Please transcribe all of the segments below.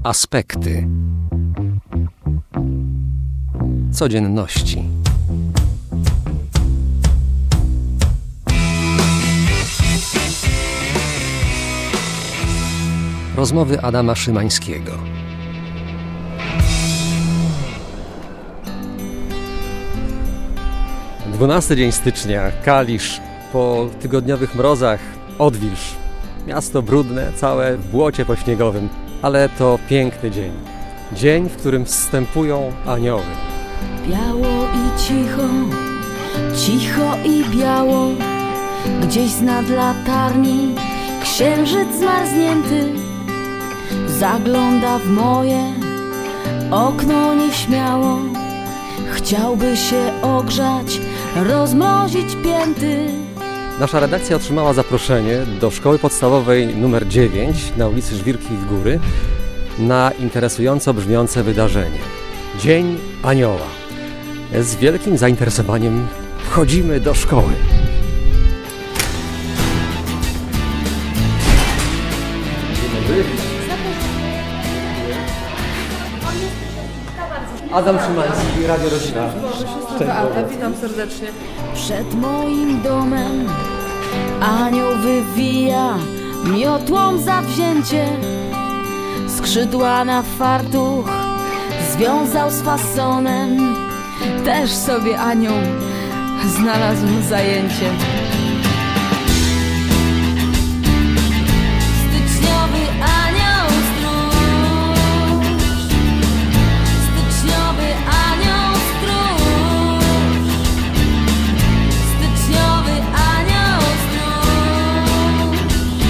Aspekty codzienności. Rozmowy Adama Szymańskiego. Dwunasty dzień stycznia, Kalisz, po tygodniowych mrozach, odwilż. Miasto brudne, całe w błocie pośniegowym, ale to piękny dzień. Dzień, w którym wstępują anioły. Biało i cicho, cicho i biało, gdzieś znad latarni księżyc zmarznięty zagląda w moje okno nieśmiało. Chciałby się ogrzać, rozmrozić pięty. Nasza redakcja otrzymała zaproszenie do szkoły podstawowej nr 9 na ulicy Żwirkich Góry na interesująco brzmiące wydarzenie. Dzień Anioła. Z wielkim zainteresowaniem wchodzimy do szkoły. Adam Szymański, Radio Rodzina. Beata, witam serdecznie. Przed moim domem anioł wywija miotłą zawzięcie. Skrzydła na fartuch związał z fasonem. Też sobie anioł znalazł zajęcie. Styczniowy anioł stróż, styczniowy anioł stróż, styczniowy anioł stróż.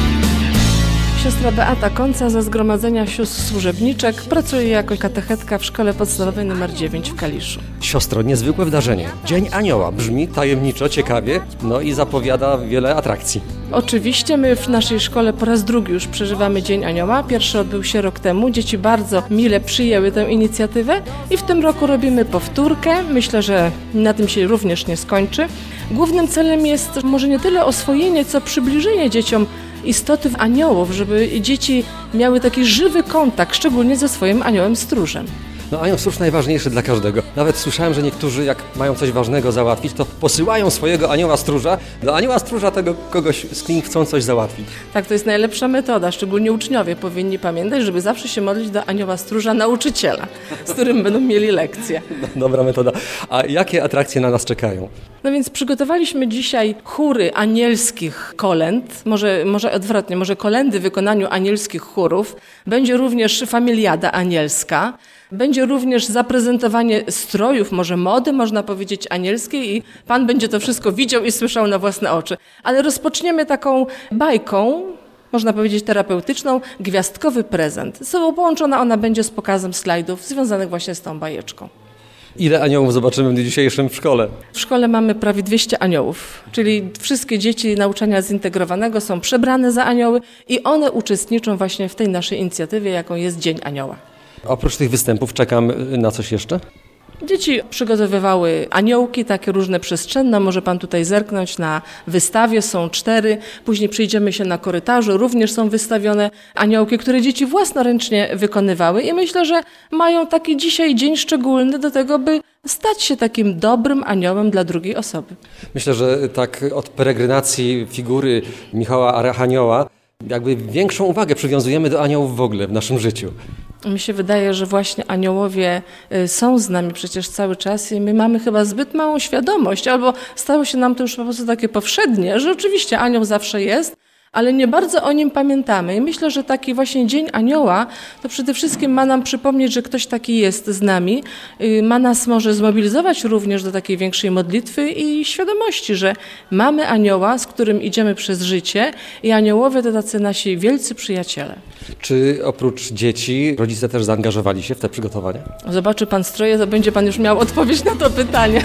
Siostra Beata Konca ze Zgromadzenia Sióstr Służebniczek pracuje jako katechetka w szkole podstawowej nr 9 w Kaliszu. Siostro, niezwykłe wydarzenie. Dzień Anioła. Brzmi tajemniczo, ciekawie, no i zapowiada wiele atrakcji. Oczywiście my w naszej szkole po raz drugi już przeżywamy Dzień Anioła. Pierwszy odbył się rok temu. Dzieci bardzo mile przyjęły tę inicjatywę i w tym roku robimy powtórkę. Myślę, że na tym się również nie skończy. Głównym celem jest może nie tyle oswojenie, co przybliżenie dzieciom istoty aniołów, żeby dzieci miały taki żywy kontakt, szczególnie ze swoim aniołem stróżem. No anioł stróż najważniejszy dla każdego. Nawet słyszałem, że niektórzy jak mają coś ważnego załatwić, to posyłają swojego anioła stróża do anioła stróża tego kogoś, z kim chcą coś załatwić. Tak, to jest najlepsza metoda. Szczególnie uczniowie powinni pamiętać, żeby zawsze się modlić do anioła stróża nauczyciela, z którym będą mieli lekcje. Dobra metoda. A jakie atrakcje na nas czekają? No więc przygotowaliśmy dzisiaj chóry anielskich kolęd, może odwrotnie, może kolendy w wykonaniu anielskich chórów. Będzie również familiada anielska. Będzie również zaprezentowanie strojów, może mody, można powiedzieć, anielskiej i Pan będzie to wszystko widział i słyszał na własne oczy. Ale rozpoczniemy taką bajką, można powiedzieć terapeutyczną, Gwiazdkowy prezent. Połączona ona będzie z pokazem slajdów związanych właśnie z tą bajeczką. Ile aniołów zobaczymy w dniu dzisiejszym w szkole? W szkole mamy prawie 200 aniołów, czyli wszystkie dzieci nauczania zintegrowanego są przebrane za anioły i one uczestniczą właśnie w tej naszej inicjatywie, jaką jest Dzień Anioła. Oprócz tych występów czekam na coś jeszcze? Dzieci przygotowywały aniołki, takie różne przestrzenne. Może Pan tutaj zerknąć na wystawie, są 4. Później przyjdziemy się na korytarzu, również są wystawione aniołki, które dzieci własnoręcznie wykonywały i myślę, że mają taki dzisiaj dzień szczególny do tego, by stać się takim dobrym aniołem dla drugiej osoby. Myślę, że tak od peregrinacji figury Michała Archanioła jakby większą uwagę przywiązujemy do aniołów w ogóle w naszym życiu. Mi się wydaje, że właśnie aniołowie są z nami przecież cały czas i my mamy chyba zbyt małą świadomość, albo stało się nam to już po prostu takie powszednie, że oczywiście anioł zawsze jest, ale nie bardzo o nim pamiętamy. I myślę, że taki właśnie Dzień Anioła to przede wszystkim ma nam przypomnieć, że ktoś taki jest z nami, ma nas może zmobilizować również do takiej większej modlitwy i świadomości, że mamy anioła, z którym idziemy przez życie i aniołowie to tacy nasi wielcy przyjaciele. Czy oprócz dzieci rodzice też zaangażowali się w te przygotowania? Zobaczy Pan stroje, to będzie Pan już miał odpowiedź na to pytanie.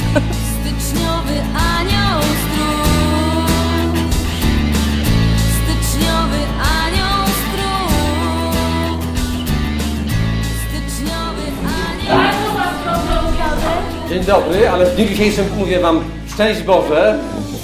Styczniowy anioł stróż, styczniowy anioł stróż, styczniowy anioł. Dzień dobry, ale w dniu dzisiejszym mówię Wam szczęść Boże.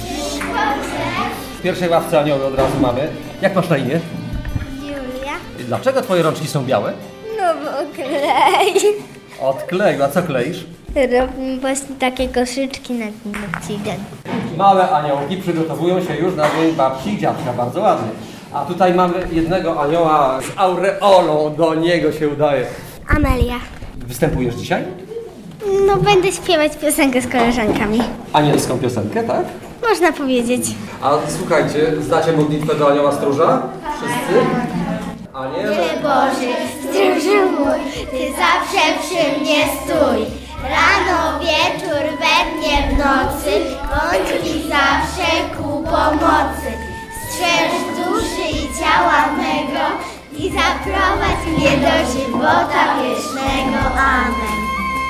W pierwszej ławce anioły od razu mamy. Jak masz na imię? Julia. Dlaczego Twoje rączki są białe? No bo klej. Od kleju. A co kleisz? Robimy właśnie takie koszyczki na dzień. Małe aniołki przygotowują się już na dzień babci i dziadka. Bardzo ładnie. A tutaj mamy jednego anioła z aureolą. Do niego się udaje. Amelia. Występujesz dzisiaj? No będę śpiewać piosenkę z koleżankami. Anielską piosenkę, tak? Można powiedzieć. A słuchajcie, znacie modlitwę do anioła stróża? Wszyscy? Aniele Boży, stróżu mój, Ty zawsze przy mnie stój. Rano, wieczór, we dnie, w nocy, bądź mi zawsze ku pomocy. Strzeż duszy i ciała mego i zaprowadź mnie do żywota wiecznego. Amen.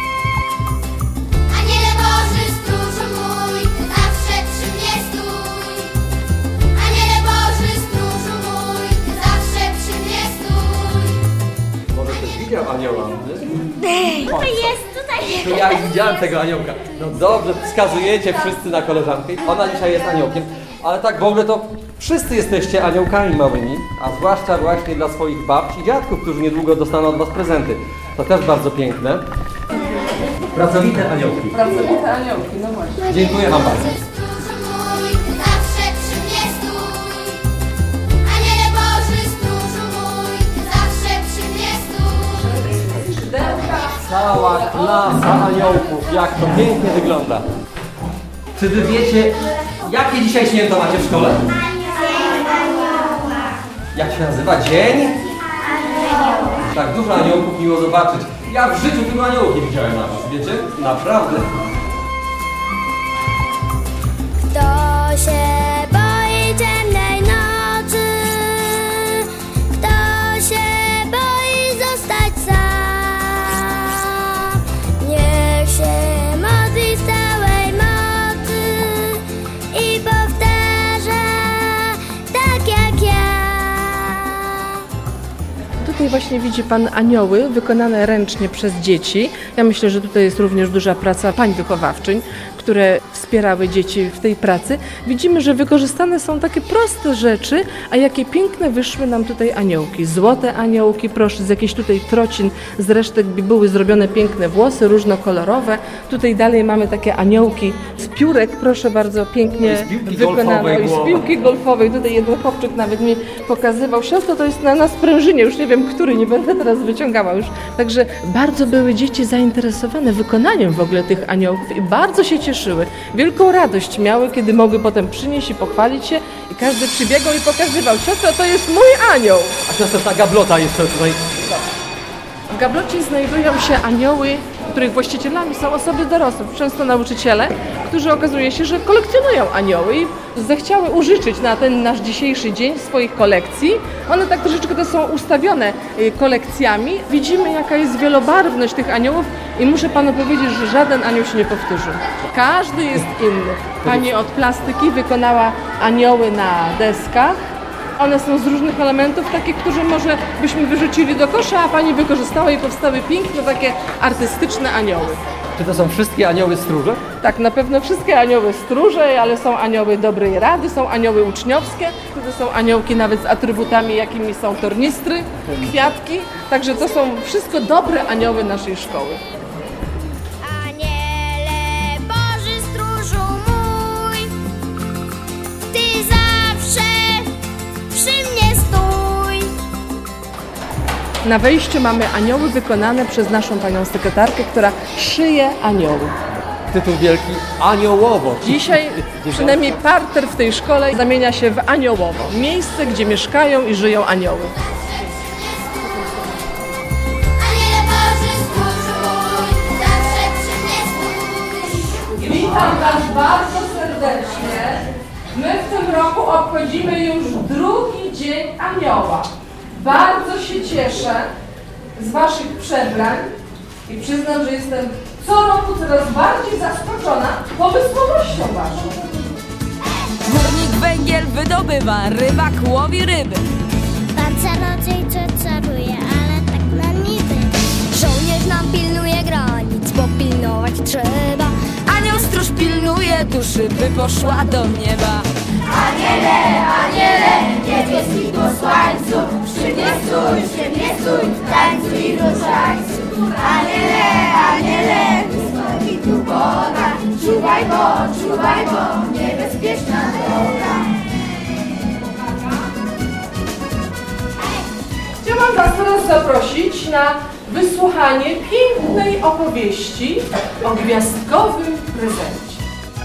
Aniele Boży, stróżu mój, Ty zawsze przy mnie stój. Aniele Boży, stróżu mój, Ty zawsze przy mnie stój. Może ktoś widział anioła? Tutaj jest. To ja już widziałem tego aniołka. No dobrze, wskazujecie wszyscy na koleżankę. Ona dzisiaj jest aniołkiem, ale tak w ogóle to wszyscy jesteście aniołkami małymi, a zwłaszcza właśnie dla swoich babci i dziadków, którzy niedługo dostaną od was prezenty. To też bardzo piękne. Pracowite aniołki. Pracowite aniołki, no właśnie. Dziękuję wam bardzo. Stróżu mój, Ty zawsze przy mnie stój. Aniele Boży, stróżu mój, Ty zawsze przy mnie stój. Cała klasa aniołków, jak to pięknie wygląda. Czy wy wiecie, jakie dzisiaj święto macie w szkole? Jak się nazywa? Dzień? Tak, dużo aniołków, miło zobaczyć. Ja w życiu tylko aniołów nie widziałem na was, wiecie? Naprawdę. Kto się boi ciemnej nocy? Kto się boi zostać sam? Niech się modli z całej mocy i powtarza tak jak ja. Tutaj właśnie widzi Pan anioły wykonane ręcznie przez dzieci. Ja myślę, że tutaj jest również duża praca pań wychowawczyń, które wspierały dzieci w tej pracy. Widzimy, że wykorzystane są takie proste rzeczy, a jakie piękne wyszły nam tutaj aniołki. Złote aniołki, proszę, z jakichś tutaj trocin, z resztek były zrobione piękne włosy, różnokolorowe. Tutaj dalej mamy takie aniołki z piórek, proszę bardzo, pięknie Z piłki wykonane. golfowej I z głowa. piłki golfowej. Tutaj jeden chłopczyk nawet mi pokazywał. Siostro, to jest na sprężynie, już nie wiem, który, nie będę teraz wyciągała już. Także bardzo były dzieci zainteresowane wykonaniem w ogóle tych aniołków i bardzo się cieszyły. Wielką radość miały, kiedy mogły potem przynieść i pochwalić się i każdy przybiegał i pokazywał: siostro, to jest mój anioł. A siostra ta gablota jeszcze tutaj. W gablocie znajdują się anioły, których właścicielami są osoby dorosłe, często nauczyciele, którzy okazuje się, że kolekcjonują anioły i zechciały użyczyć na ten nasz dzisiejszy dzień swoich kolekcji. One tak troszeczkę to są ustawione kolekcjami. Widzimy, jaka jest wielobarwność tych aniołów i muszę Panu powiedzieć, że żaden anioł się nie powtórzył. Każdy jest inny. Pani od plastyki wykonała anioły na deskach. One są z różnych elementów, takich, które może byśmy wyrzucili do kosza, a Pani wykorzystała i powstały piękne, takie artystyczne anioły. Czy to są wszystkie anioły stróże? Tak, na pewno wszystkie anioły stróże, ale są anioły dobrej rady, są anioły uczniowskie, to są aniołki nawet z atrybutami, jakimi są tornistry, kwiatki. Także to są wszystko dobre anioły naszej szkoły. Aniele Boży, stróżu mój, Ty zawsze przy mnie stój. Na wejściu mamy anioły wykonane przez naszą panią sekretarkę, która szyje anioły. Tytuł wielki Aniołowo. Dzisiaj przynajmniej parter w tej szkole zamienia się w aniołowo. Miejsce, gdzie mieszkają i żyją anioły. Aniele Boży, stróżu mój, Ty zawsze przy mnie stój. Witam Was bardzo serdecznie. My w tym roku obchodzimy już drugi Dzień Anioła. Bardzo się cieszę z Waszych przebrań i przyznam, że jestem co roku coraz bardziej zaskoczona pomysłowością Waszą. Górnik węgiel wydobywa, rybak łowi ryby. Pan czarodziejcze czaruje, ale tak na niby. Żołnierz nam pilnuje granic, bo pilnować trzeba. Anioł stróż pilnuje duszy, by poszła do nieba. Aniele, aniele, niebieskich posłańców, przy mnie stój, w tańcu i chciałam Was teraz zaprosić na wysłuchanie pięknej opowieści o gwiazdkowym prezencie.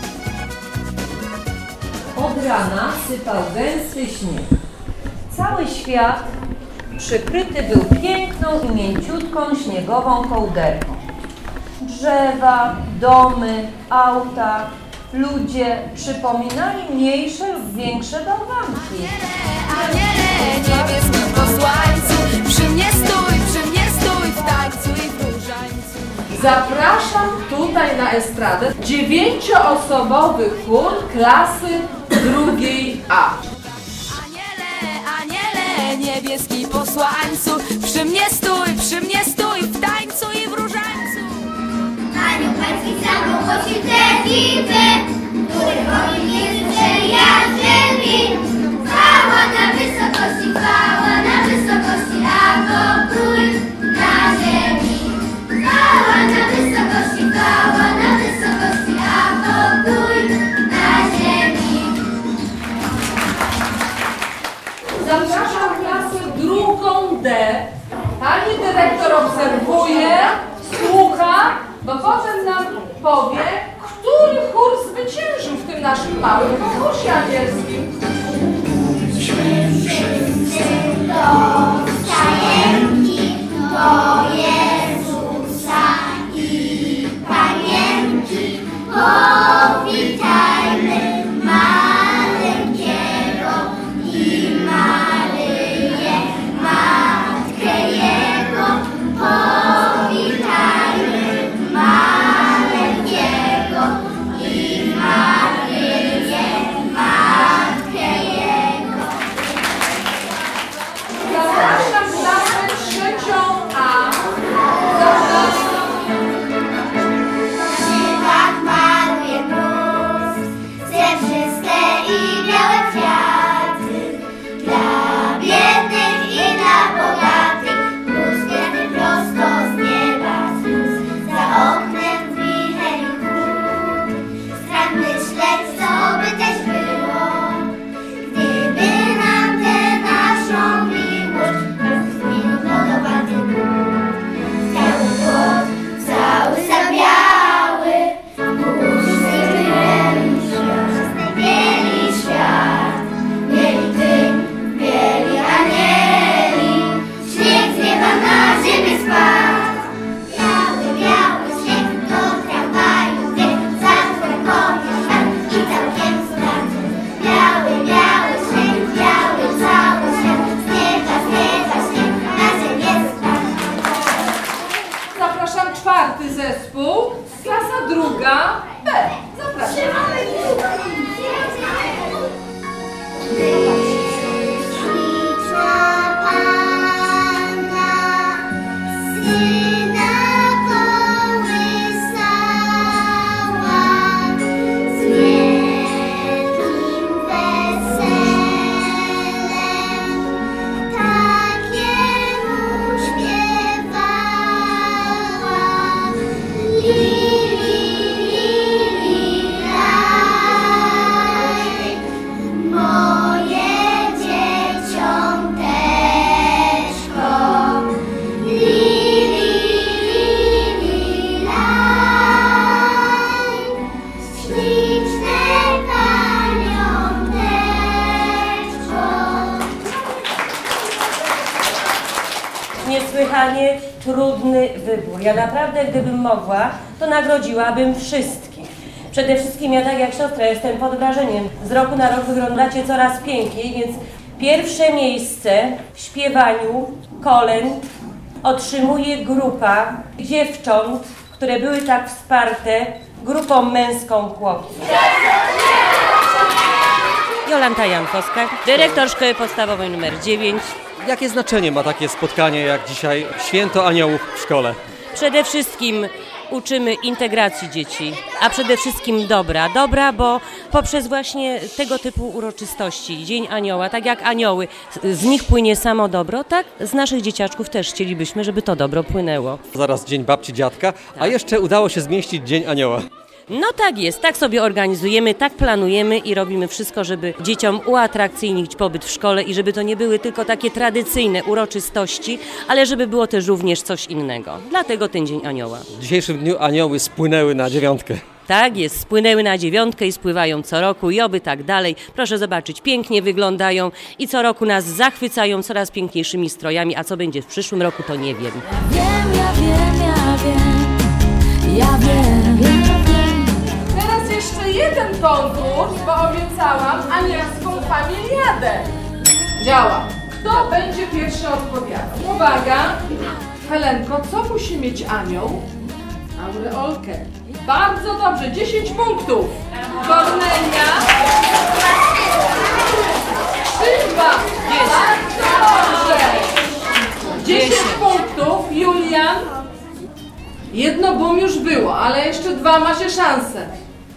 Od rana sypał gęsty śnieg. Cały świat przykryty był piękną i mięciutką śniegową kołderką. Drzewa, domy, auta, ludzie przypominali mniejsze lub większe bałwanki. Aniele, niebieski posłańcu, przy mnie stój w tańcu i w różańcu. Zapraszam tutaj na estradę 9-osobowy chór klasy drugiej A. Aniele, niebieski posłańcu, przy mnie stój w tańcu i w różańcu. Anioł pański samochodzi te diwy, który woli między jarzębi. Chwała na wysokości, a pokój na ziemi. Chwała na wysokości, a pokój na ziemi. Zapraszam klasę drugą D. Pani dyrektor obserwuje, słucha, bo potem nam powie, który chór zwyciężył w tym naszym małym konkursie anielskim. Stajenki do Jezusa i Panienki, powitajmy maleńkiego i Maryję, Matkę Jego. Powitajmy maleńkiego i Maryję, Matkę Jego. Zapraszam klasę trzecią A. Zapraszam. Tak maluje mróz, srebrzyste i białe kwiaty. Dla biednych i dla bogatych, mróz biedny prosto z nieba zniósł. Za oknem wicheń chmur, strach myśleć, co by też było, gdyby nam tę naszą miłość zmienił lodowaty gór. Cały płot, cały zabiały, bieli świat, bieli ty, bieli anieli, śnieg z nieba na ziemię spadł. Biały, biały śnieg do tramwaju, biegł za tramwajem i całkiem spadł. Biały, biały śnieg, biały cały świat, z nieba śnieg na ziemię spadł. Zapraszam czwarty zespół, klasa druga B. Zapraszam. Śliczna Panna syna kołysała, z wielkim weselem takiemu śpiewała. Moje dzieciąteczko, śliczne paniąteczko. Niesłychanie trudny wybór. Ja naprawdę, gdybym mogła, to nagrodziłabym wszystkich. Przede wszystkim ja, tak jak siostra, jestem pod wrażeniem. Z roku na rok wyglądacie coraz piękniej, więc pierwsze miejsce w śpiewaniu kolęd otrzymuje grupa dziewcząt, które były tak wsparte grupą męską chłopców. Jolanta Jankowska, dyrektor Szkoły Podstawowej nr 9. Jakie znaczenie ma takie spotkanie jak dzisiaj Święto Aniołów w szkole? Przede wszystkim uczymy integracji dzieci, a przede wszystkim dobra, bo poprzez właśnie tego typu uroczystości, Dzień Anioła, tak jak anioły, z nich płynie samo dobro, tak z naszych dzieciaczków też chcielibyśmy, żeby to dobro płynęło. Zaraz Dzień Babci, Dziadka, a jeszcze udało się zmieścić Dzień Anioła. No tak jest, tak sobie organizujemy, tak planujemy i robimy wszystko, żeby dzieciom uatrakcyjnić pobyt w szkole i żeby to nie były tylko takie tradycyjne uroczystości, ale żeby było też również coś innego. Dlatego ten Dzień Anioła. W dzisiejszym dniu anioły spłynęły na 9. Tak jest, spłynęły na 9 i spływają co roku i oby tak dalej. Proszę zobaczyć, pięknie wyglądają i co roku nas zachwycają coraz piękniejszymi strojami, a co będzie w przyszłym roku, to nie wiem. Ja wiem. Teraz jeszcze jeden konkurs, bo obiecałam anielską familiadę. Działa. Kto będzie pierwszy odpowiadał? Uwaga! Helenko, co musi mieć anioł? Aureolkę. Bardzo dobrze, 10 punktów. Kornelia. Skrzydła. Bardzo dobrze. 10 punktów. Julian. Jedno bum już było, ale jeszcze 2 macie szansę.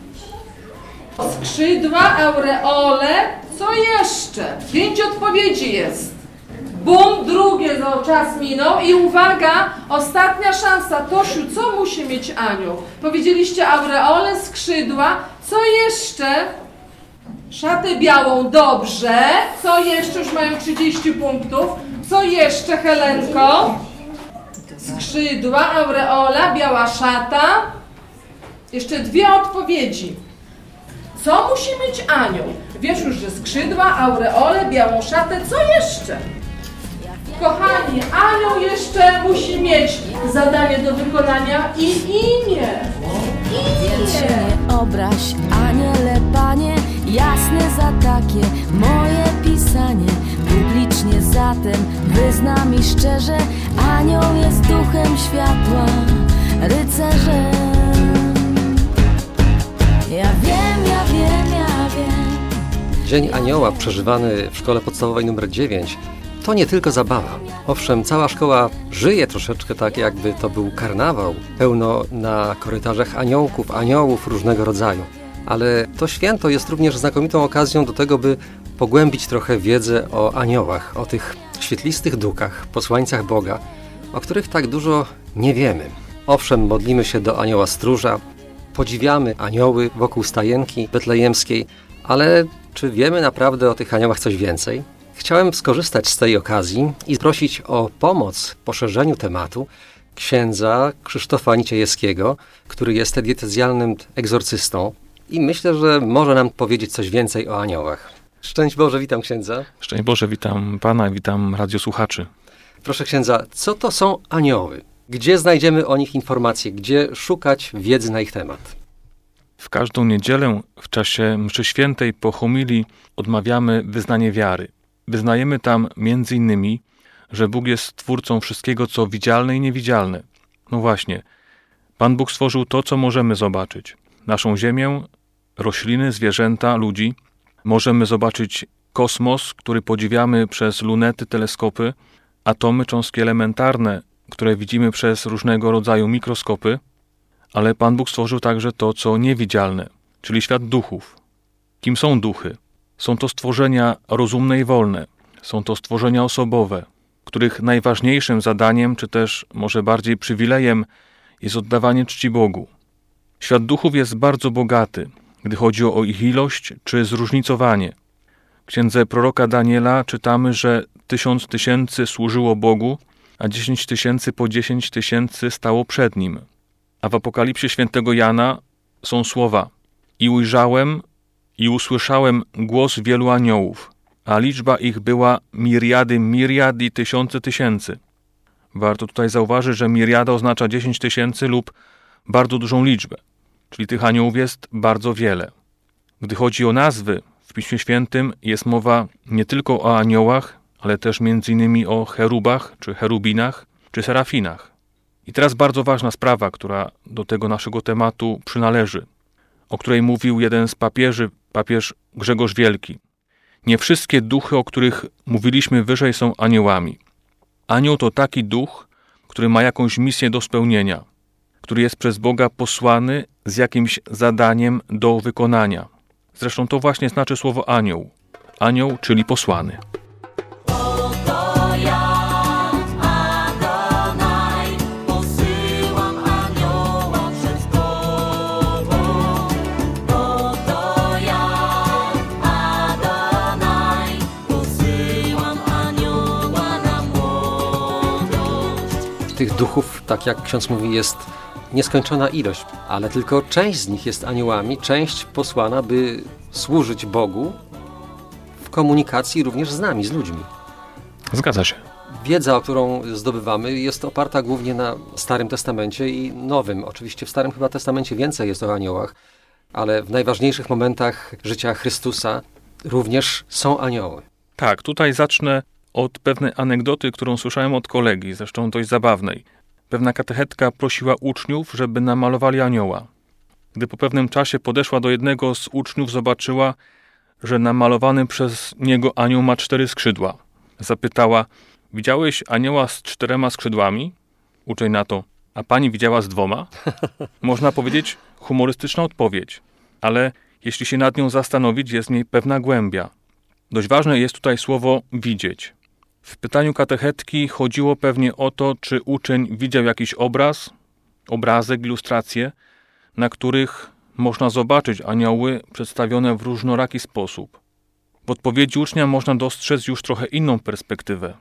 Skrzydła, aureole. Co jeszcze? 5 odpowiedzi jest. Bum, drugie, no czas minął i uwaga, ostatnia szansa. Tosiu, co musi mieć anioł? Powiedzieliście aureole, skrzydła. Co jeszcze? Szatę białą, dobrze. Co jeszcze? Już mają 30 punktów. Co jeszcze, Helenko? Skrzydła, aureola, biała szata. Jeszcze 2 odpowiedzi. Co musi mieć anioł? Wiesz już, że skrzydła, aureole, białą szatę. Co jeszcze? Kochani, anioł jeszcze musi mieć zadanie do wykonania i imię. Więc się nie obraź, aniele, panie, jasne za takie moje pisanie. Publicznie zatem wyznam mi szczerze, anioł jest duchem światła, rycerzem. Ja wiem. Dzień Anioła przeżywany w szkole podstawowej nr 9 to nie tylko zabawa. Owszem, cała szkoła żyje troszeczkę tak, jakby to był karnawał. Pełno na korytarzach aniołków, aniołów różnego rodzaju. Ale to święto jest również znakomitą okazją do tego, by pogłębić trochę wiedzę o aniołach, o tych świetlistych dukach, posłańcach Boga, o których tak dużo nie wiemy. Owszem, modlimy się do anioła stróża, podziwiamy anioły wokół stajenki betlejemskiej, ale czy wiemy naprawdę o tych aniołach coś więcej? Chciałem skorzystać z tej okazji i prosić o pomoc w poszerzeniu tematu księdza Krzysztofa Niciejewskiego, który jest diecezjalnym egzorcystą i myślę, że może nam powiedzieć coś więcej o aniołach. Szczęść Boże, witam księdza. Szczęść Boże, witam Pana, witam radiosłuchaczy. Proszę księdza, co to są anioły? Gdzie znajdziemy o nich informacje? Gdzie szukać wiedzy na ich temat? W każdą niedzielę w czasie mszy świętej po homilii odmawiamy wyznanie wiary. Wyznajemy tam między innymi, że Bóg jest twórcą wszystkiego, co widzialne i niewidzialne. No właśnie, Pan Bóg stworzył to, co możemy zobaczyć. Naszą ziemię, rośliny, zwierzęta, ludzi. Możemy zobaczyć kosmos, który podziwiamy przez lunety, teleskopy, atomy, cząstki elementarne, które widzimy przez różnego rodzaju mikroskopy, ale Pan Bóg stworzył także to, co niewidzialne, czyli świat duchów. Kim są duchy? Są to stworzenia rozumne i wolne. Są to stworzenia osobowe, których najważniejszym zadaniem, czy też może bardziej przywilejem, jest oddawanie czci Bogu. Świat duchów jest bardzo bogaty, gdy chodzi o ich ilość czy zróżnicowanie. W księdze proroka Daniela czytamy, że 1000 tysięcy służyło Bogu, a 10 tysięcy po 10 tysięcy stało przed Nim. A w Apokalipsie świętego Jana są słowa: i ujrzałem i usłyszałem głos wielu aniołów, a liczba ich była miriad i tysiące tysięcy. Warto tutaj zauważyć, że miriada oznacza 10 tysięcy lub bardzo dużą liczbę, czyli tych aniołów jest bardzo wiele. Gdy chodzi o nazwy, w Piśmie Świętym jest mowa nie tylko o aniołach, ale też między innymi o cherubach, czy cherubinach, czy serafinach. I teraz bardzo ważna sprawa, która do tego naszego tematu przynależy, o której mówił jeden z papieży, papież Grzegorz Wielki. Nie wszystkie duchy, o których mówiliśmy wyżej, są aniołami. Anioł to taki duch, który ma jakąś misję do spełnienia, który jest przez Boga posłany z jakimś zadaniem do wykonania. Zresztą to właśnie znaczy słowo anioł. Anioł, czyli posłany. Tych duchów, tak jak ksiądz mówi, jest nieskończona ilość, ale tylko część z nich jest aniołami, część posłana, by służyć Bogu w komunikacji również z nami, z ludźmi. Zgadza się. Wiedza, którą zdobywamy, jest oparta głównie na Starym Testamencie i Nowym. Oczywiście w Starym chyba Testamencie więcej jest o aniołach, ale w najważniejszych momentach życia Chrystusa również są anioły. Tak, tutaj zacznę od pewnej anegdoty, którą słyszałem od kolegi, zresztą dość zabawnej. Pewna katechetka prosiła uczniów, żeby namalowali anioła. Gdy po pewnym czasie podeszła do jednego z uczniów, zobaczyła, że namalowany przez niego anioł ma 4 skrzydła. Zapytała: widziałeś anioła z 4 skrzydłami? Uczeń na to: a pani widziała z 2? Można powiedzieć humorystyczna odpowiedź, ale jeśli się nad nią zastanowić, jest w niej pewna głębia. Dość ważne jest tutaj słowo widzieć. W pytaniu katechetki chodziło pewnie o to, czy uczeń widział jakiś obrazek, ilustrację, na których można zobaczyć anioły przedstawione w różnoraki sposób. W odpowiedzi ucznia można dostrzec już trochę inną perspektywę.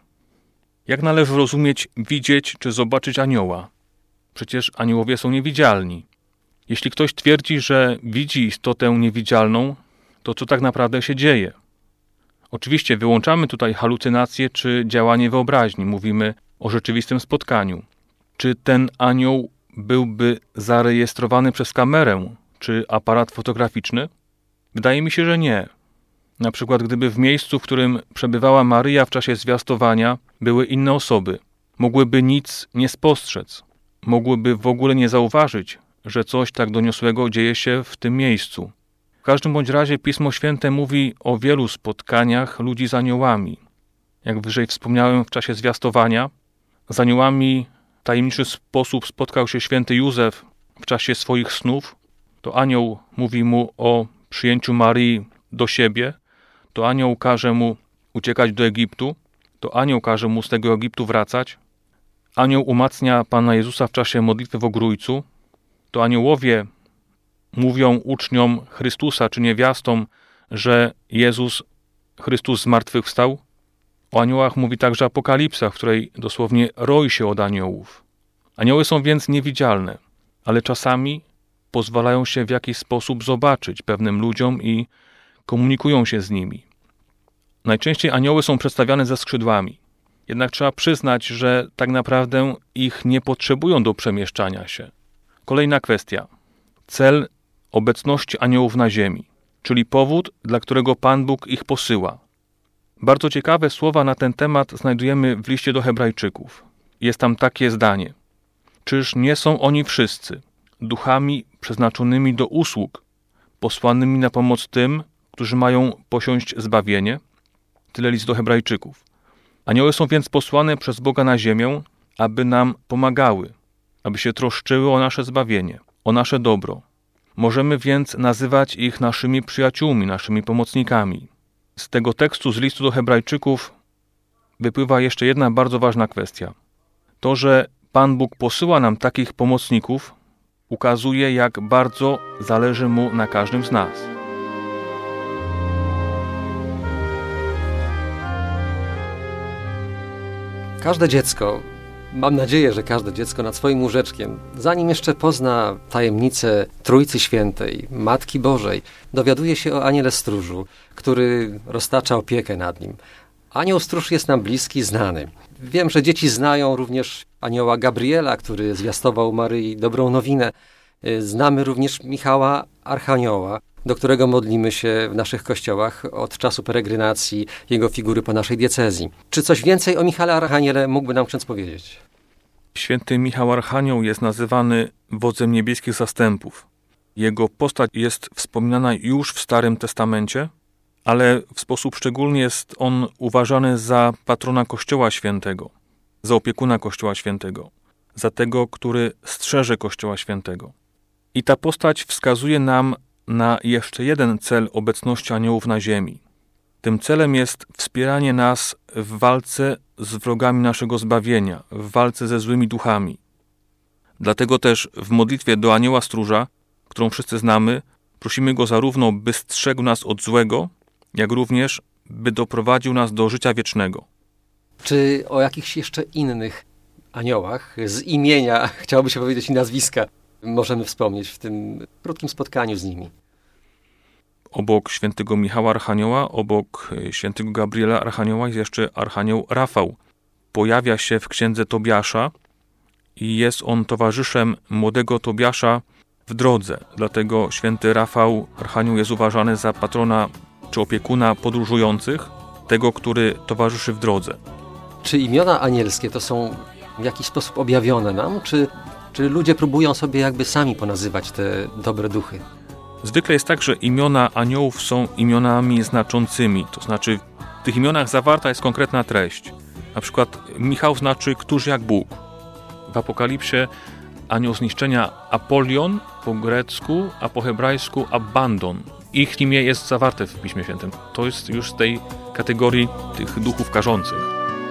Jak należy rozumieć widzieć czy zobaczyć anioła? Przecież aniołowie są niewidzialni. Jeśli ktoś twierdzi, że widzi istotę niewidzialną, to co tak naprawdę się dzieje? Oczywiście wyłączamy tutaj halucynacje czy działanie wyobraźni. Mówimy o rzeczywistym spotkaniu. Czy ten anioł byłby zarejestrowany przez kamerę czy aparat fotograficzny? Wydaje mi się, że nie. Na przykład gdyby w miejscu, w którym przebywała Maryja w czasie zwiastowania, były inne osoby, mogłyby nic nie spostrzec. Mogłyby w ogóle nie zauważyć, że coś tak doniosłego dzieje się w tym miejscu. W każdym bądź razie Pismo Święte mówi o wielu spotkaniach ludzi z aniołami. Jak wyżej wspomniałem, w czasie zwiastowania z aniołami w tajemniczy sposób spotkał się święty Józef w czasie swoich snów. To anioł mówi mu o przyjęciu Maryi do siebie, to anioł każe mu uciekać do Egiptu, to anioł każe mu z tego Egiptu wracać. Anioł umacnia Pana Jezusa w czasie modlitwy w Ogrójcu, to aniołowie mówią uczniom Chrystusa czy niewiastom, że Jezus Chrystus zmartwychwstał. O aniołach mówi także Apokalipsa, w której dosłownie roi się od aniołów. Anioły są więc niewidzialne, ale czasami pozwalają się w jakiś sposób zobaczyć pewnym ludziom i komunikują się z nimi. Najczęściej anioły są przedstawiane ze skrzydłami. Jednak trzeba przyznać, że tak naprawdę ich nie potrzebują do przemieszczania się. Kolejna kwestia. Cel obecności aniołów na ziemi, czyli powód, dla którego Pan Bóg ich posyła. Bardzo ciekawe słowa na ten temat znajdujemy w liście do Hebrajczyków. Jest tam takie zdanie: czyż nie są oni wszyscy duchami przeznaczonymi do usług, posłanymi na pomoc tym, którzy mają posiąść zbawienie? Tyle list do Hebrajczyków. Anioły są więc posłane przez Boga na ziemię, aby nam pomagały, aby się troszczyły o nasze zbawienie, o nasze dobro. Możemy więc nazywać ich naszymi przyjaciółmi, naszymi pomocnikami. Z tego tekstu, z listu do Hebrajczyków, wypływa jeszcze jedna bardzo ważna kwestia. To, że Pan Bóg posyła nam takich pomocników, ukazuje, jak bardzo zależy Mu na każdym z nas. Każde dziecko, mam nadzieję, że każde dziecko nad swoim łóżeczkiem, zanim jeszcze pozna tajemnicę Trójcy Świętej, Matki Bożej, dowiaduje się o aniele stróżu, który roztacza opiekę nad nim. Anioł stróż jest nam bliski, znany. Wiem, że dzieci znają również anioła Gabriela, który zwiastował Maryi dobrą nowinę. Znamy również Michała Archanioła, do którego modlimy się w naszych kościołach od czasu peregrynacji jego figury po naszej diecezji. Czy coś więcej o Michale Archaniele mógłby nam ksiądz powiedzieć? Święty Michał Archanioł jest nazywany wodzem niebieskich zastępów. Jego postać jest wspominana już w Starym Testamencie, ale w sposób szczególny jest on uważany za patrona Kościoła Świętego, za opiekuna Kościoła Świętego, za tego, który strzeże Kościoła Świętego. I ta postać wskazuje nam na jeszcze jeden cel obecności aniołów na ziemi. Tym celem jest wspieranie nas w walce z wrogami naszego zbawienia, w walce ze złymi duchami. Dlatego też w modlitwie do anioła stróża, którą wszyscy znamy, prosimy go zarówno, by strzegł nas od złego, jak również, by doprowadził nas do życia wiecznego. Czy o jakichś jeszcze innych aniołach z imienia, chciałoby się powiedzieć, i nazwiska możemy wspomnieć w tym krótkim spotkaniu z nimi? Obok świętego Michała Archanioła, obok świętego Gabriela Archanioła jest jeszcze Archanioł Rafał. Pojawia się w księdze Tobiasza i jest on towarzyszem młodego Tobiasza w drodze. Dlatego święty Rafał Archanioł jest uważany za patrona czy opiekuna podróżujących, tego, który towarzyszy w drodze. Czy imiona anielskie to są w jakiś sposób objawione nam, czy ludzie próbują sobie jakby sami ponazywać te dobre duchy? Zwykle jest tak, że imiona aniołów są imionami znaczącymi, to znaczy w tych imionach zawarta jest konkretna treść. Na przykład Michał znaczy któż jak Bóg. W Apokalipsie anioł zniszczenia Apolion po grecku, a po hebrajsku Abaddon. Ich imię jest zawarte w Piśmie Świętym. To jest już z tej kategorii tych duchów karzących.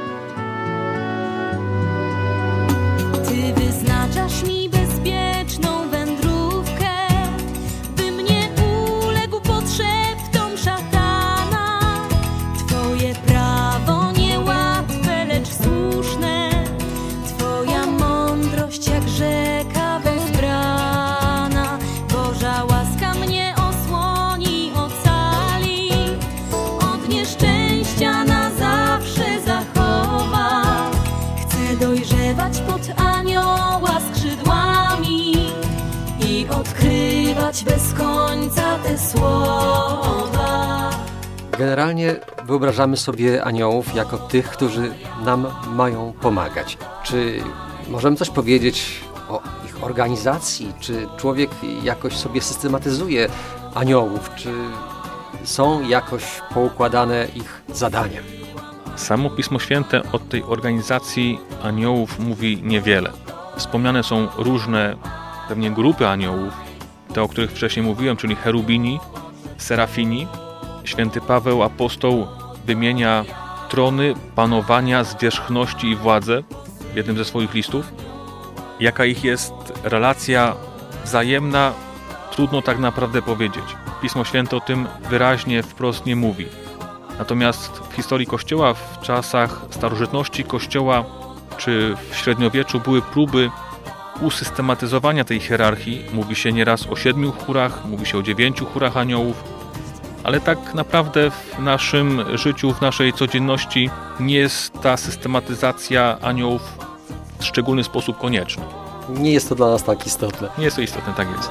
Ty wyznaczasz mi bezpieczną wędrówkę, bym nie uległ podszeptom szatana. Twoje prawo niełatwe, lecz słuszne, Twoja mądrość jak rzeka bezbrana. Boża łaska mnie osłoni, ocali, od nieszczęścia na zawsze zachowa. Chcę dojrzewać pod anioła skrzydłami i odkrywać bez końca te słowa. Generalnie wyobrażamy sobie aniołów jako tych, którzy nam mają pomagać. Czy możemy coś powiedzieć o ich organizacji? Czy człowiek jakoś sobie systematyzuje aniołów? Czy są jakoś poukładane ich zadania? Samo Pismo Święte o tej organizacji aniołów mówi niewiele. Wspomniane są różne pewnie grupy aniołów, te, o których wcześniej mówiłem, czyli cherubini, serafini. Święty Paweł apostoł wymienia trony, panowania, zwierzchności i władzę w jednym ze swoich listów. Jaka ich jest relacja wzajemna, trudno tak naprawdę powiedzieć. Pismo Święte o tym wyraźnie, wprost nie mówi. Natomiast w historii Kościoła, w czasach starożytności Kościoła czy w średniowieczu były próby usystematyzowania tej hierarchii. Mówi się nieraz o 7 chórach, mówi się o 9 chórach aniołów, ale tak naprawdę w naszym życiu, w naszej codzienności nie jest ta systematyzacja aniołów w szczególny sposób konieczna. Nie jest to dla nas tak istotne. Nie jest to istotne, tak jest.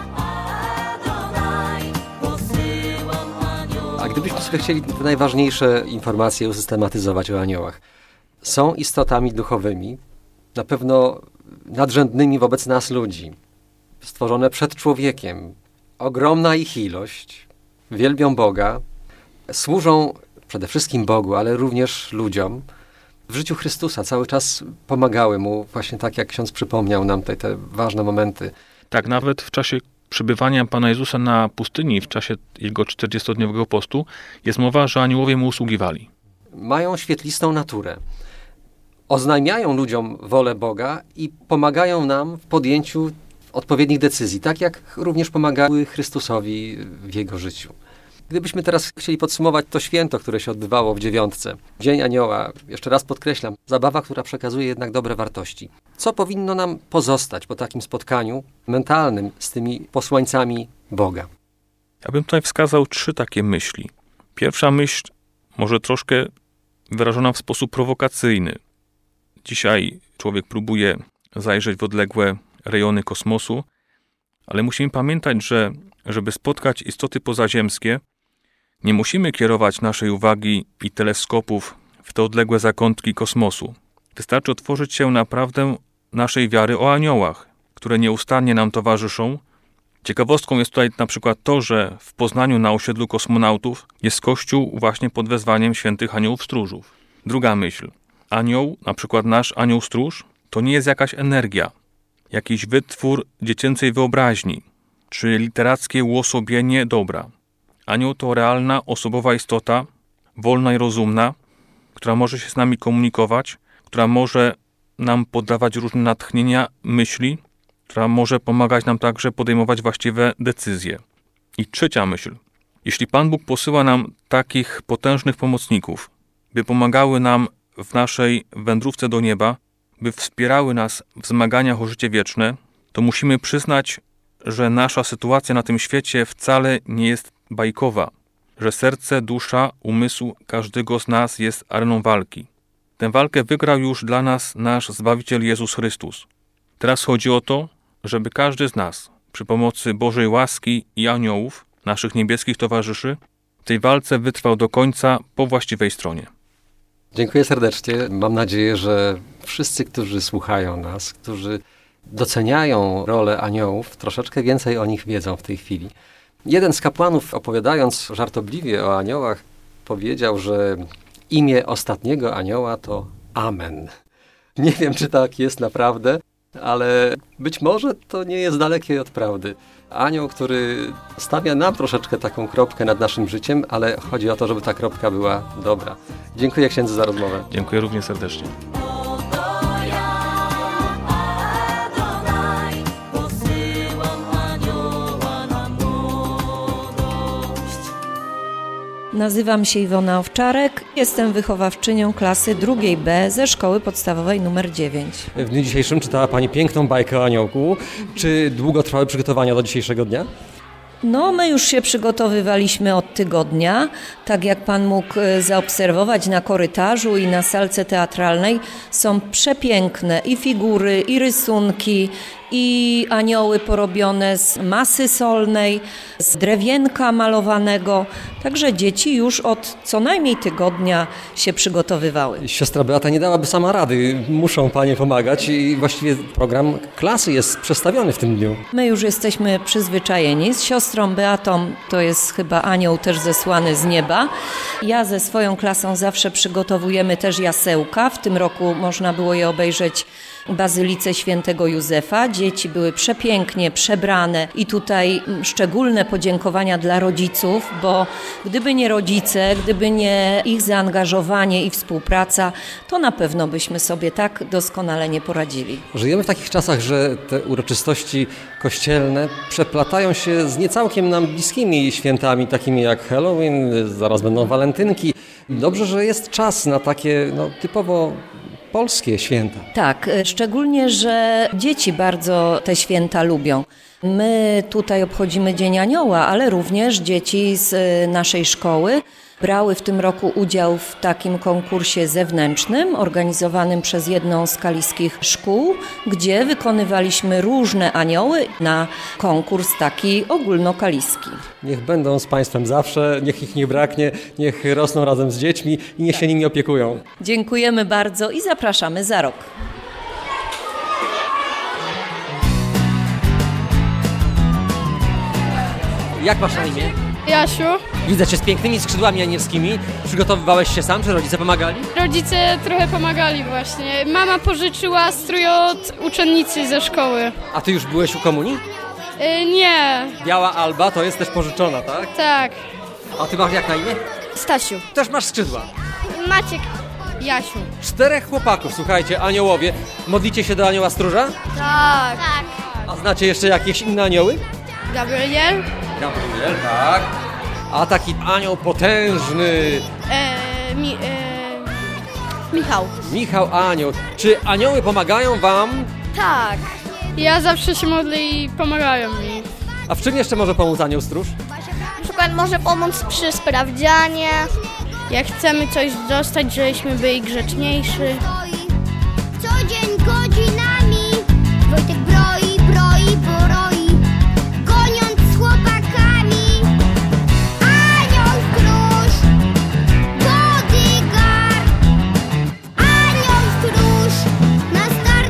A gdybyśmy sobie chcieli najważniejsze informacje usystematyzować o aniołach. Są istotami duchowymi, na pewno nadrzędnymi wobec nas ludzi, stworzone przed człowiekiem. Ogromna ich ilość, wielbią Boga, służą przede wszystkim Bogu, ale również ludziom. W życiu Chrystusa cały czas pomagały Mu, właśnie tak jak ksiądz przypomniał nam te ważne momenty. Tak, nawet w czasie przebywania Pana Jezusa na pustyni, w czasie Jego 40-dniowego postu, jest mowa, że aniołowie Mu usługiwali. Mają świetlistą naturę. Oznajmiają ludziom wolę Boga i pomagają nam w podjęciu odpowiednich decyzji, tak jak również pomagały Chrystusowi w Jego życiu. Gdybyśmy teraz chcieli podsumować to święto, które się odbywało w dziewiątce, Dzień Anioła, jeszcze raz podkreślam, zabawa, która przekazuje jednak dobre wartości. Co powinno nam pozostać po takim spotkaniu mentalnym z tymi posłańcami Boga? Ja bym tutaj wskazał 3 takie myśli. Pierwsza myśl, może troszkę wyrażona w sposób prowokacyjny. Dzisiaj człowiek próbuje zajrzeć w odległe rejony kosmosu, ale musimy pamiętać, że żeby spotkać istoty pozaziemskie, nie musimy kierować naszej uwagi i teleskopów w te odległe zakątki kosmosu. Wystarczy otworzyć się naprawdę naszej wiary o aniołach, które nieustannie nam towarzyszą. Ciekawostką jest tutaj na przykład to, że w Poznaniu na osiedlu kosmonautów jest kościół właśnie pod wezwaniem świętych aniołów stróżów. Druga myśl. Anioł, na przykład nasz anioł stróż, to nie jest jakaś energia, jakiś wytwór dziecięcej wyobraźni, czy literackie uosobienie dobra. Anioł to realna, osobowa istota, wolna i rozumna, która może się z nami komunikować, która może nam podawać różne natchnienia, myśli, która może pomagać nam także podejmować właściwe decyzje. I trzecia myśl. Jeśli Pan Bóg posyła nam takich potężnych pomocników, by pomagały nam w naszej wędrówce do nieba, by wspierały nas w zmaganiach o życie wieczne, to musimy przyznać, że nasza sytuacja na tym świecie wcale nie jest bajkowa, że serce, dusza, umysł każdego z nas jest areną walki. Tę walkę wygrał już dla nas nasz Zbawiciel Jezus Chrystus. Teraz chodzi o to, żeby każdy z nas przy pomocy Bożej łaski i aniołów, naszych niebieskich towarzyszy, w tej walce wytrwał do końca po właściwej stronie. Dziękuję serdecznie. Mam nadzieję, że wszyscy, którzy słuchają nas, którzy doceniają rolę aniołów, troszeczkę więcej o nich wiedzą w tej chwili. Jeden z kapłanów, opowiadając żartobliwie o aniołach, powiedział, że imię ostatniego anioła to Amen. Nie wiem, czy tak jest naprawdę, ale być może to nie jest dalekie od prawdy. Anioł, który stawia nam troszeczkę taką kropkę nad naszym życiem, ale chodzi o to, żeby ta kropka była dobra. Dziękuję księdzu za rozmowę. Dziękuję również serdecznie. Nazywam się Iwona Owczarek, jestem wychowawczynią klasy 2B ze szkoły podstawowej nr 9. W dniu dzisiejszym czytała Pani piękną bajkę o aniołku. Czy długo trwały przygotowania do dzisiejszego dnia? No, my już się przygotowywaliśmy od tygodnia. Tak jak Pan mógł zaobserwować na korytarzu i na salce teatralnej, są przepiękne i figury, i rysunki, i anioły porobione z masy solnej, z drewienka malowanego. Także dzieci już od co najmniej tygodnia się przygotowywały. Siostra Beata nie dałaby sama rady. Muszą Panie pomagać i właściwie program klasy jest przestawiony w tym dniu. My już jesteśmy przyzwyczajeni. Z siostrą Beatą to jest chyba anioł też zesłany z nieba. Ja ze swoją klasą zawsze przygotowujemy też jasełka. W tym roku można było je obejrzeć w Bazylice Świętego Józefa. Dzieci były przepięknie przebrane i tutaj szczególne podziękowania dla rodziców, bo gdyby nie rodzice, gdyby nie ich zaangażowanie i współpraca, to na pewno byśmy sobie tak doskonale nie poradzili. Żyjemy w takich czasach, że te uroczystości kościelne przeplatają się z niecałkiem nam bliskimi świętami, takimi jak Halloween, zaraz będą walentynki. Dobrze, że jest czas na takie typowo polskie święta. Tak, szczególnie, że dzieci bardzo te święta lubią. My tutaj obchodzimy Dzień Anioła, ale również dzieci z naszej szkoły brały w tym roku udział w takim konkursie zewnętrznym organizowanym przez jedną z kaliskich szkół, gdzie wykonywaliśmy różne anioły na konkurs taki ogólnokaliski. Niech będą z Państwem zawsze, niech ich nie braknie, niech rosną razem z dziećmi i niech się nimi opiekują. Dziękujemy bardzo i zapraszamy za rok. Jak masz na imię? Jasiu, Widzę Cię z pięknymi skrzydłami anielskimi. Przygotowywałeś się sam, czy rodzice pomagali? rodzice trochę pomagali właśnie. Mama pożyczyła strój od uczennicy ze szkoły. A Ty już byłeś u komunii? Nie, Biała Alba to jest też pożyczona, tak? tak. A Ty masz jak na imię? Stasiu. Też masz skrzydła. Maciek. Jasiu. 4 chłopaków, słuchajcie, aniołowie. Modlicie się do anioła stróża? Tak. A znacie jeszcze jakieś inne anioły? Gabriel. Gabriel, tak. A taki anioł potężny. Michał. Michał Anioł. Czy anioły pomagają Wam? Tak. Ja zawsze się modlę i pomagają mi. A w czym jeszcze może pomóc anioł stróż? Na przykład może pomóc przy sprawdzianie. Jak chcemy coś dostać, żebyśmy byli grzeczniejsi. Co dzień godzinami Wojtek broi, boroi, goniąc z chłopakami. Anioł stróż, bodyguard. Anioł stróż, na start.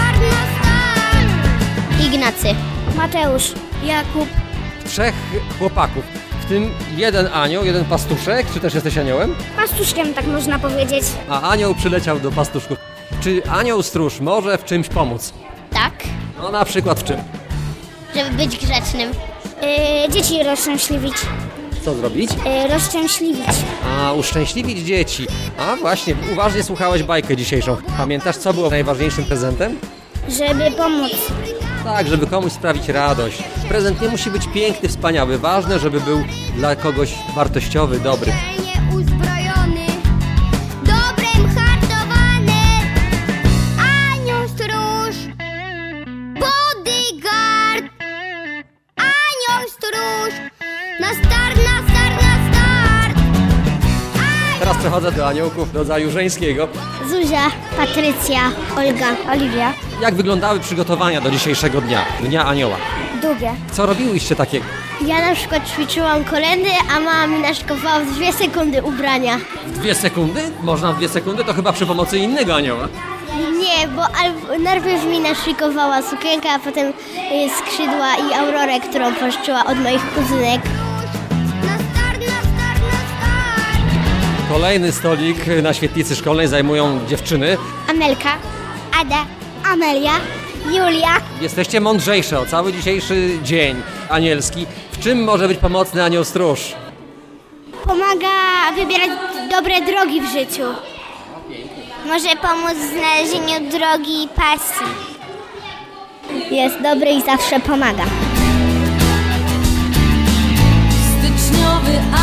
Ignacy, Mateusz, Jakub. 3 chłopaków. W tym jeden anioł, jeden pastuszek. Czy też jesteś aniołem? Pastuszkiem, tak można powiedzieć. A anioł przyleciał do pastuszków. Czy anioł stróż może w czymś pomóc? Tak, No na przykład w czym? żeby być grzecznym. Dzieci rozszczęśliwić. Co zrobić? Rozszczęśliwić. A, uszczęśliwić dzieci. A właśnie, uważnie słuchałeś bajkę dzisiejszą. Pamiętasz, co było najważniejszym prezentem? Żeby pomóc. Tak, żeby komuś sprawić radość. Prezent nie musi być piękny, wspaniały. Ważne, żeby był dla kogoś wartościowy, dobry. Uzbrojony, dobrem hartowany. przechodzę do aniołków rodzaju żeńskiego. Zuzia, Patrycja, Olga, Oliwia. Jak wyglądały przygotowania do dzisiejszego dnia, Dnia Anioła? Długie. Co robiłyście takiego? Ja na przykład ćwiczyłam kolendy, a mama mi naszykowała w 2 sekundy ubrania. 2 sekundy? Można w 2 sekundy? To chyba przy pomocy innego anioła. Nie, bo najpierw mi naszykowała sukienkę, a potem skrzydła i aurorę, którą pożyczyła od moich kuzynek. Kolejny stolik na świetlicy szkolnej zajmują dziewczyny. Amelka, Ada, Amelia, Julia. Jesteście mądrzejsze o cały dzisiejszy dzień anielski. W czym może być pomocny anioł stróż? Pomaga wybierać dobre drogi w życiu. Może pomóc w znalezieniu drogi i pasji. Jest dobry i zawsze pomaga. Styczniowy